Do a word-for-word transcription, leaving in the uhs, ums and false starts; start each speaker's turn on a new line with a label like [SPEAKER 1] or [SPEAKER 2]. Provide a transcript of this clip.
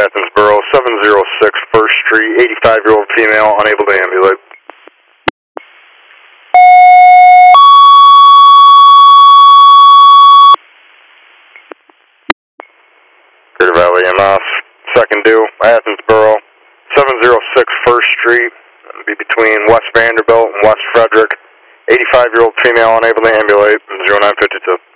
[SPEAKER 1] Athensboro, seven oh six First Street, eighty-five-year-old female, unable to ambulate. Crater Valley M S, second due, Athensboro, seven oh six First Street, be between West Vanderbilt and West Frederick, eighty-five-year-old female, unable to ambulate, zero nine fifty-two.